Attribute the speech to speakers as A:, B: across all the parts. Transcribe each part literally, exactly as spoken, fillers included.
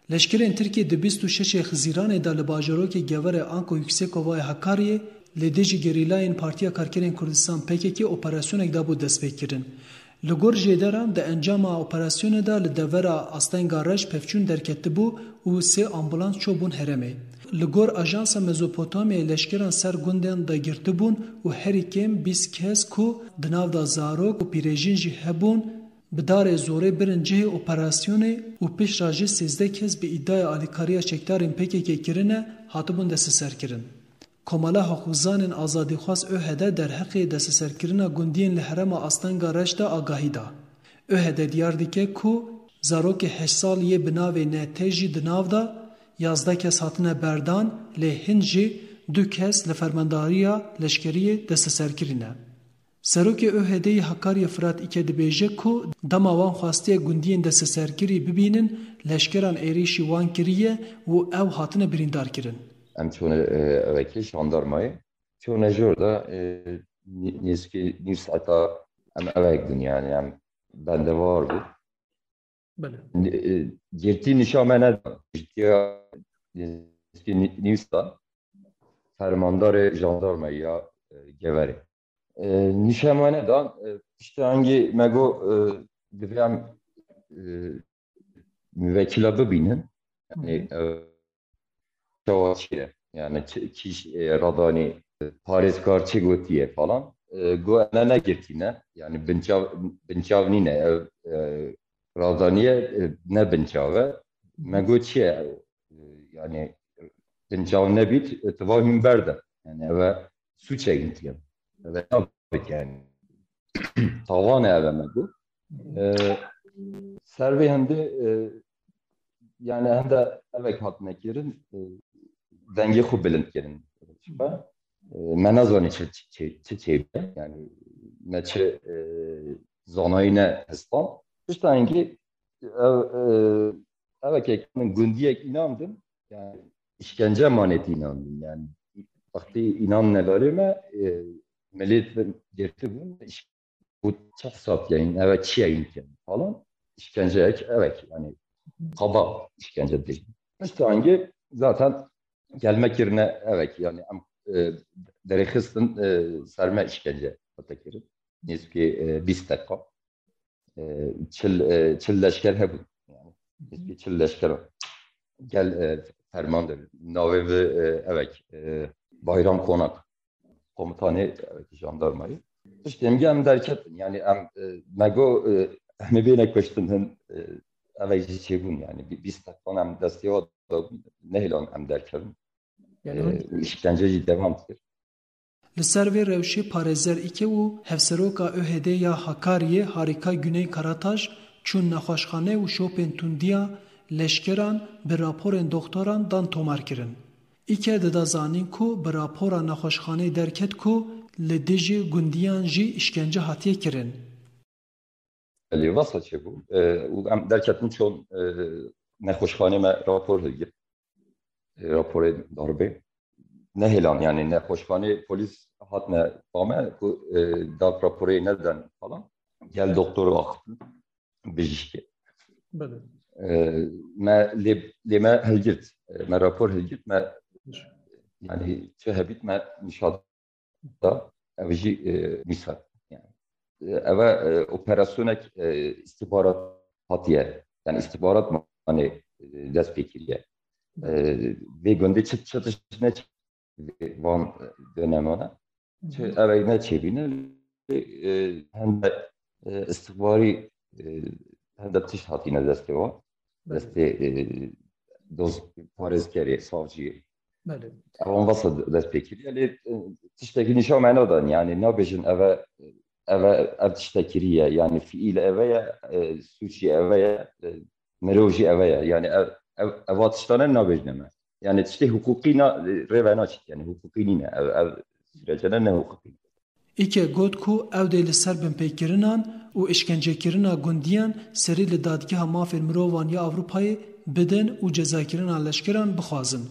A: Leşkerên Tirkiye di bîst û şeşê Xizîranê de li bajarokê Geverê Anko Yüksekovayê Hakkariê li dijî gerîlayên Partiya Karkerên Kurdistan P K K operasyonek dabû destpêkirin. Li gor jêderan di encama operasyonê de li devera Astenga Reş pevçûn derketibû û sê ambulans çûbûn herêmê. Li gor Ajansa Mezopotamyayê leşkeran ser gundên de girtibûn û herî kêm bîst kes ku di nav da zarok û pîrêjin jî hebûn bi darê zorê birin cihê operasyonê û piştre jî sêzdeh kes bi îddiaya alîkariya çekdarên P K K kirine hatibûn desteserkirin. Komala Haqûzanên Azadîxwaz Ö H D derheqê desteserkirina gundiyên li herêma Astenga Reş de agahî da. Ö H D diyar dike ku zarokê heşt saliyê bi navê Netê jî di nav da yazdeh kes hatine berdan lê hin jî du kes li fermandariya leşkeriyê desteserkirîne. Serokê Ö H D'yê Hakkariya Firat îke dibêje ku dema wan xwastiye gundiyên desteserkirî bibînin leşkeran êrişî wan kiriye û ew hatine birîndarkirin.
B: Em çûne evekî jandarmayê çûne jî orada nêzîkî nîv saeta em evek bûn yani em bende var bû. Girtî nîşa me nedan. Girtiya nêzîkî nîv saeta fermandarê jandarmayî Geverê. Nîşa me nedan işte hangî me got divê em müvekkila bibînin yani çawa çi yani kîş radanî parêzkar çi gotiye falan got ne negirtîne yani binçav binçav nîne ev radaniye ne binçav e me got çi ye yani binçav nebît tiva hûn berde yani ev suç egîtiye ev nabit yani tavan ev me got servê hemde yani hem de evek hatine kirin dengê xwe bilind kirin. Me nazanî çi çêbe yani me çi zanayî ne hestan. Pişta hengî evek gundiyek inandim yani işkence manetî inandım yani vakti inan nedarê me millet girtibûn bu çax sat yayın evet çi yayın falan işkenceyek evet yani kaba işkence değil. İşte hangi zaten gelmek yerine evet yani e, derexistin e, serme işkence atakirin. Neyse ki e, biz dakika e, çil e, çil leşker hebu yani neyse ki çil leşker gel e, fermandır. Navevi e, evet e, Bayram Konak komutanı evet jandarmayı. İşte hem gem derket yani em e, mego e, hem bine koştunun evet şey bun yani biz takvan hem desteği nehlan hem derkerim. Yani işkenceci devam ediyor.
A: Li ser vê rewşê parêzer îke û hevseroka Ö H D ya Hakkariê Harîka Güney Karataş çûn nexweşxane û şopên tundiya leşkeran bi raporên doktoran dan tomar kirin. Îke dida zanîn ku bi rapora nexweşxanê derket ku li dijî gundiyan jî işkence hatiye kirin.
B: Vasa çê bû û em derketin çûn nexweşxanê me rapor hilgir. Raporê darbê nehelan yani nexweşxanê polis hatine xame ku dav raporê nedin falan gel doktoru axivin bijîşkê. Me lê me hilgirt me rapor hilgirt me yani çi hebît me nîşada ev jî misal yani eve operasyonek istihbarat hatiye yani istihbarat hani dest pê kiriye vê gundê çi çatışma van dönemana çi ev ne çêbîne hem de istihbarî hem de tiş hatîne destê wan destê doz parêzkerê savcıyê evan vasa dest pê kiriye lê tiştekî nîşa me nedan yani nabêjin eve eve ev tiştekiriye yani fiîl eve ye suçî eve ye mirov jî eve ye yani ev ev eva tiştane nabêjine me yani tiştê hukukî na rêve naçît yani hukukî nîne ev ev sürecene ne hukukî.
A: İke got ku ew dê li ser binpêkirinan û işkencekirina gundiyan serî li dadgeha mafên mirovan ya Avrupayê bidin û cezakirina leşkeran bixwazin.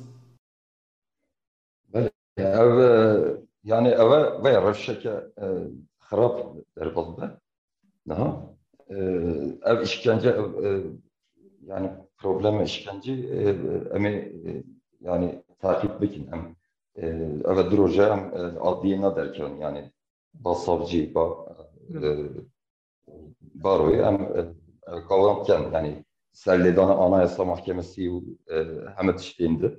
B: Ev yani eve veya revşeke xirab derbas be. Ev işkence yani problem işkence emi yani takip bikin hem evet droje hem adliye ne derken yani basavcı ba baroyu hem kavramken yani Serledan Anayasa Mahkemesi hem tişteyindi.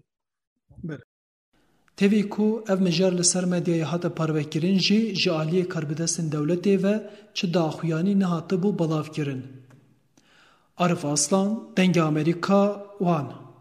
A: Tevî ku ev mijar li ser medyayê hate parvekirin jî ji aliyê karbidestên dewletê ve çi daxuyanî nehate bû belavkirin. Arif Aslan, Dengê Amerîka, Wan.